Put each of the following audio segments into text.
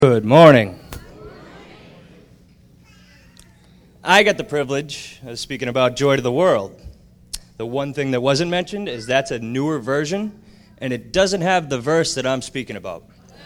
Good morning. I got the privilege of speaking about Joy to the World. The one thing that wasn't mentioned is that's a newer version, and it doesn't have the verse that I'm speaking about.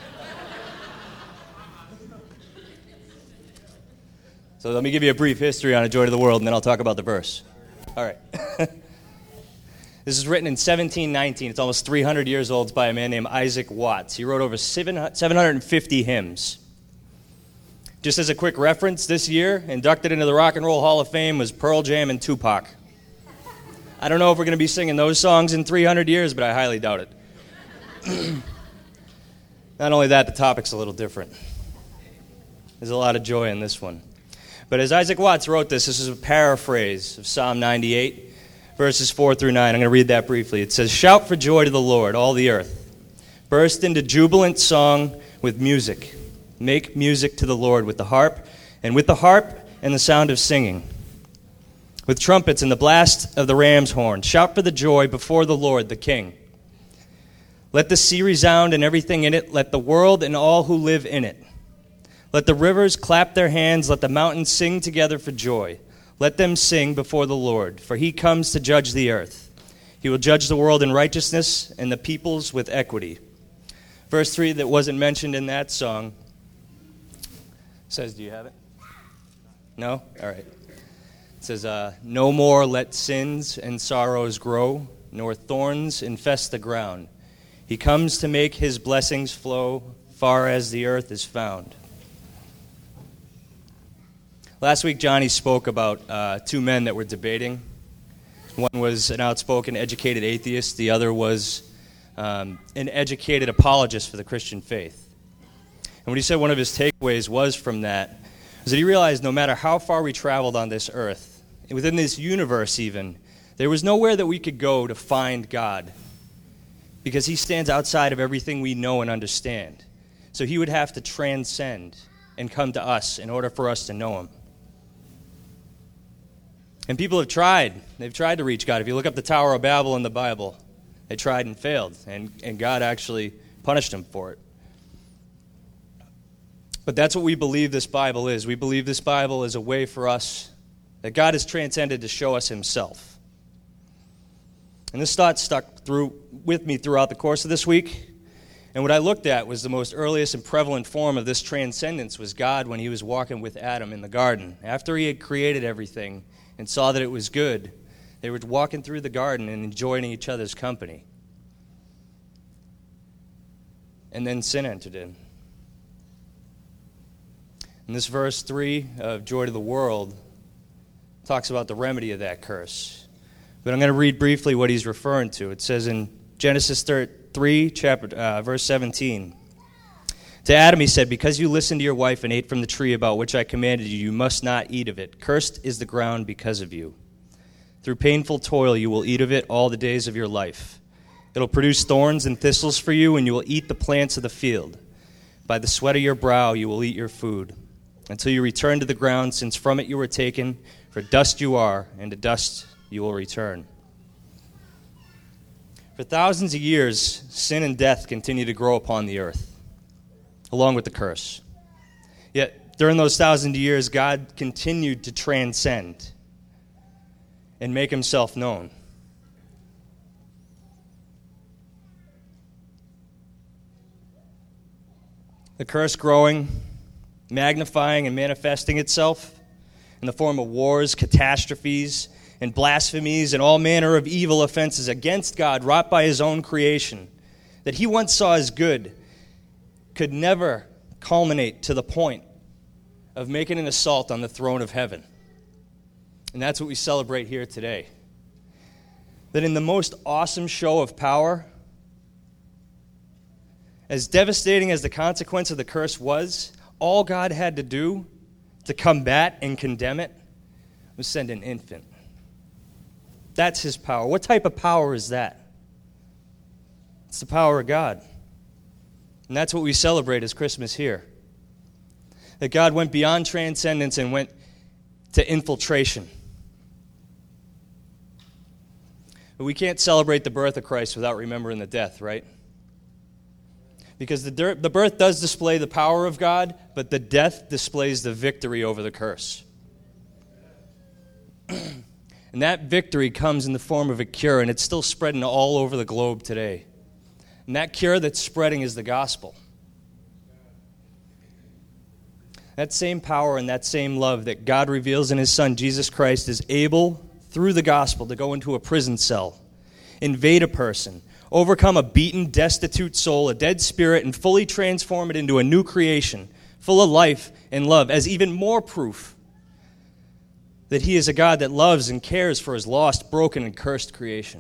So let me give you a brief history on A Joy to the World, and then I'll talk about the verse. All right. This is written in 1719. It's almost 300 years old. It's by a man named Isaac Watts. He wrote over 750 hymns. Just as a quick reference, this year, inducted into the Rock and Roll Hall of Fame was Pearl Jam and Tupac. I don't know if we're going to be singing those songs in 300 years, but I highly doubt it. Not only that, the topic's a little different. There's a lot of joy in this one. But as Isaac Watts wrote this is a paraphrase of Psalm 98. Verses 4 through 9. I'm going to read that briefly. It says, "Shout for joy to the Lord, all the earth. Burst into jubilant song with music. Make music to the Lord with the harp and the sound of singing. With trumpets and the blast of the ram's horn. Shout for the joy before the Lord, the King. Let the sea resound and everything in it. Let the world and all who live in it. Let the rivers clap their hands. Let the mountains sing together for joy. Let them sing before the Lord, for he comes to judge the earth. He will judge the world in righteousness and the peoples with equity." Verse 3 that wasn't mentioned in that song says, do you have it? No? All right. It says, "No more let sins and sorrows grow, nor thorns infest the ground. He comes to make his blessings flow far as the earth is found." Last week, Johnny spoke about two men that were debating. One was an outspoken, educated atheist. The other was an educated apologist for the Christian faith. And what he said one of his takeaways was from that was that he realized no matter how far we traveled on this earth, within this universe even, there was nowhere that we could go to find God because he stands outside of everything we know and understand. So he would have to transcend and come to us in order for us to know him. And people have tried. They've tried to reach God. If you look up the Tower of Babel in the Bible, they tried and failed, and God actually punished them for it. But that's what we believe this Bible is. We believe this Bible is a way for us, that God has transcended to show us himself. And this thought stuck with me throughout the course of this week. And what I looked at was the most earliest and prevalent form of this transcendence was God when he was walking with Adam in the garden. After he had created everything and saw that it was good, they were walking through the garden and enjoying each other's company. And then sin entered in. And this verse 3 of Joy to the World talks about the remedy of that curse. But I'm going to read briefly what he's referring to. It says in Genesis 3, verse 17, "To Adam he said, 'Because you listened to your wife and ate from the tree about which I commanded you, you must not eat of it. Cursed is the ground because of you. Through painful toil you will eat of it all the days of your life. It will produce thorns and thistles for you, and you will eat the plants of the field. By the sweat of your brow you will eat your food, until you return to the ground, since from it you were taken. For dust you are, and to dust you will return.'" For thousands of years, sin and death continue to grow upon the earth, along with the curse. Yet, during those 1,000 years, God continued to transcend and make himself known. The curse growing, magnifying, and manifesting itself in the form of wars, catastrophes, and blasphemies, and all manner of evil offenses against God wrought by his own creation that he once saw as good, could never culminate to the point of making an assault on the throne of heaven. And that's what we celebrate here today. That in the most awesome show of power, as devastating as the consequence of the curse was, all God had to do to combat and condemn it was send an infant. That's his power. What type of power is that? It's the power of God. And that's what we celebrate as Christmas here. That God went beyond transcendence and went to infiltration. But we can't celebrate the birth of Christ without remembering the death, right? Because the birth does display the power of God, but the death displays the victory over the curse. And that victory comes in the form of a cure, and it's still spreading all over the globe today. And that cure that's spreading is the gospel. That same power and that same love that God reveals in His Son, Jesus Christ, is able, through the gospel, to go into a prison cell, invade a person, overcome a beaten, destitute soul, a dead spirit, and fully transform it into a new creation, full of life and love, as even more proof that He is a God that loves and cares for His lost, broken, and cursed creation.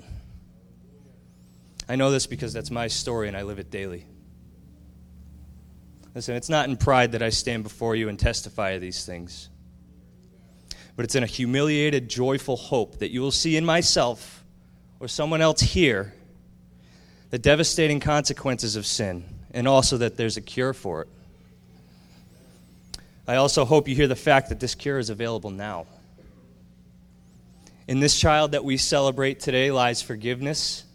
I know this because that's my story and I live it daily. Listen, it's not in pride that I stand before you and testify of these things, but it's in a humiliated, joyful hope that you will see in myself or someone else here the devastating consequences of sin, and also that there's a cure for it. I also hope you hear the fact that this cure is available now. In this child that we celebrate today lies forgiveness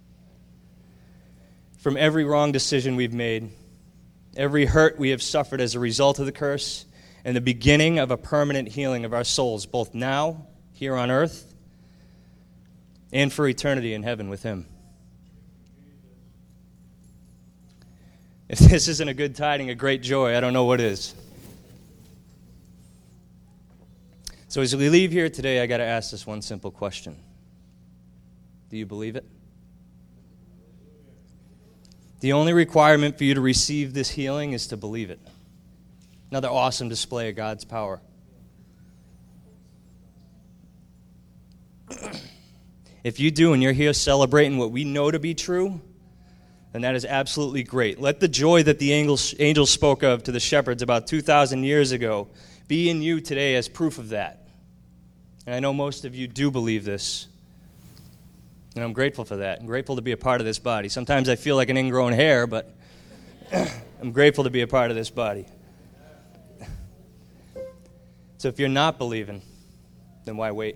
from every wrong decision we've made, every hurt we have suffered as a result of the curse, and the beginning of a permanent healing of our souls, both now, here on earth, and for eternity in heaven with Him. If this isn't a good tiding, a great joy, I don't know what is. So as we leave here today, I got to ask this one simple question. Do you believe it? The only requirement for you to receive this healing is to believe it. Another awesome display of God's power. If you do and you're here celebrating what we know to be true, then that is absolutely great. Let the joy that the angels spoke of to the shepherds about 2,000 years ago be in you today as proof of that. And I know most of you do believe this. And I'm grateful for that. I'm grateful to be a part of this body. Sometimes I feel like an ingrown hair, but I'm grateful to be a part of this body. So if you're not believing, then why wait?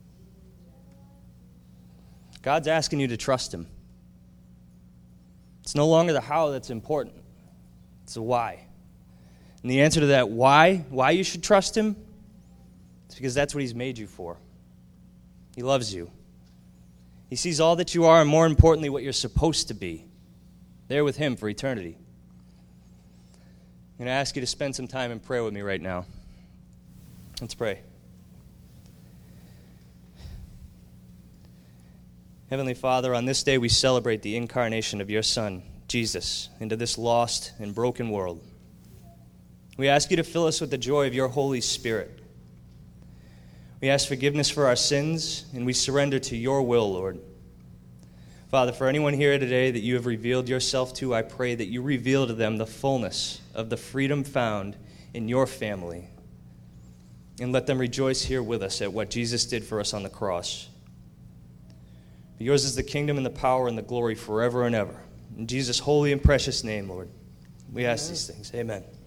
God's asking you to trust Him. It's no longer the how that's important. It's the why. And the answer to that why you should trust Him, is because that's what He's made you for. He loves you. He sees all that you are, and more importantly, what you're supposed to be. There with Him for eternity. I'm going to ask you to spend some time in prayer with me right now. Let's pray. Heavenly Father, on this day we celebrate the incarnation of your Son, Jesus, into this lost and broken world. We ask you to fill us with the joy of your Holy Spirit. We ask forgiveness for our sins, and we surrender to your will, Lord. Father, for anyone here today that you have revealed yourself to, I pray that you reveal to them the fullness of the freedom found in your family. And let them rejoice here with us at what Jesus did for us on the cross. For yours is the kingdom and the power and the glory forever and ever. In Jesus' holy and precious name, Lord, we ask these things. Amen.